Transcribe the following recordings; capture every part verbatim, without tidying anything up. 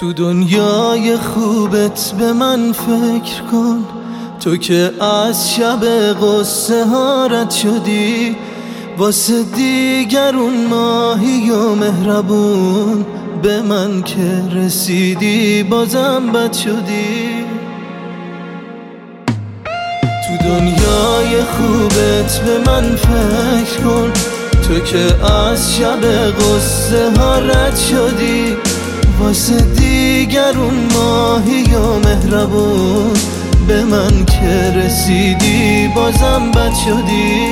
تو دنیای خوبت به من فکر کن، تو که از شب غصه ها رد شدی، واسه دیگرون ماهی و مهربون، به من که رسیدی بازم بد شدی. تو دنیای خوبت به من فکر کن، تو که از شب غصه ها رد شدی، واسه دیگرون ماهی و مهربون، به من که رسیدی بازم بد شدی.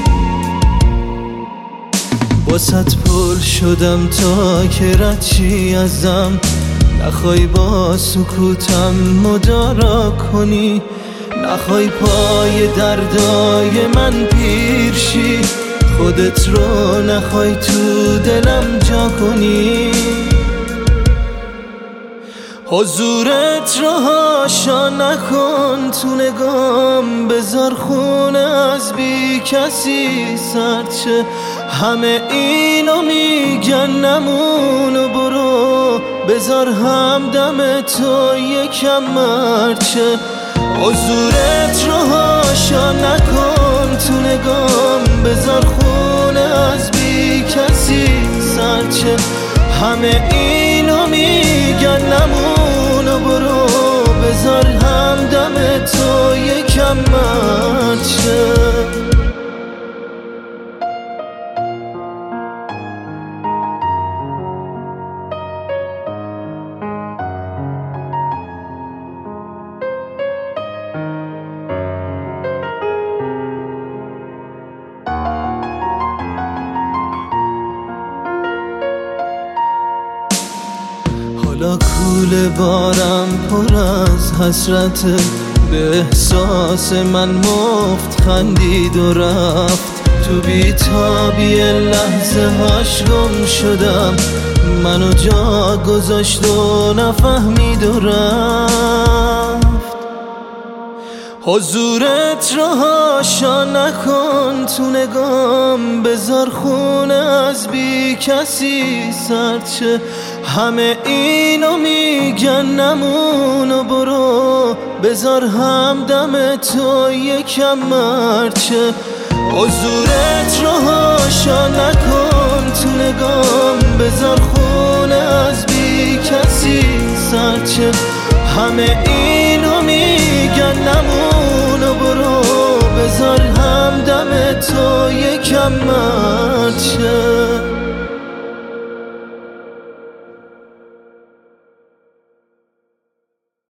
واسط پر شدم تا که رد شی ازم، نخوای با سکوتم مدارا کنی، نخوای پای دردای من پیر شی، خودت رو نخوای تو دلم جا کنی. حضورت رو هاشا نکن تو نگام، بذار خونه از بی کسی سرچه، همه اینو میگن نمون و برو، بذار همدم تو یکم مرچه. حضورت رو هاشا نکن تو نگام، بذار خونه از بی کسی سرچه، همه اینو میگن نمون و برو، بذار همدم تو یکم مرچه. حالا کوله بارم پر از حسرته، به احساس من مفت خندید و رفت، تو بی‌تابی لحظه هاش گم شدم، منو جا گذاشت و نفهمید و رفت. حضورت رو هاشا نکن تو نگام، بذار خونه از بی کسی سرچه، همه اینو میگن نمون و برو، بذار همدم تو یکم مرچه. حضورت رو هاشا نکن تو نگام، بذار خونه از بی کسی سرچه، همه اینو میگن نمون